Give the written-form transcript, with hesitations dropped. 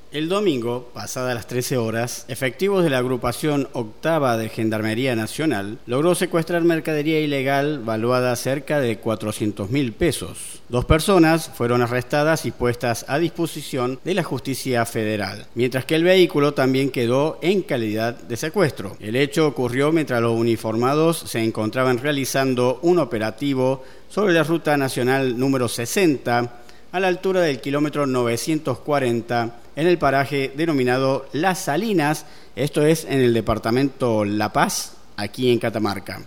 El domingo, pasadas las 13 horas, efectivos de la agrupación Octava de Gendarmería Nacional logró secuestrar mercadería ilegal valuada cerca de 400.000 pesos. 2 personas fueron arrestadas y puestas a disposición de la Justicia Federal, mientras que el vehículo también quedó en calidad de secuestro. El hecho ocurrió mientras los uniformados se encontraban realizando un operativo sobre la Ruta Nacional número 60, a la altura del kilómetro 940, en el paraje denominado Las Salinas, esto es en el departamento La Paz, aquí en Catamarca.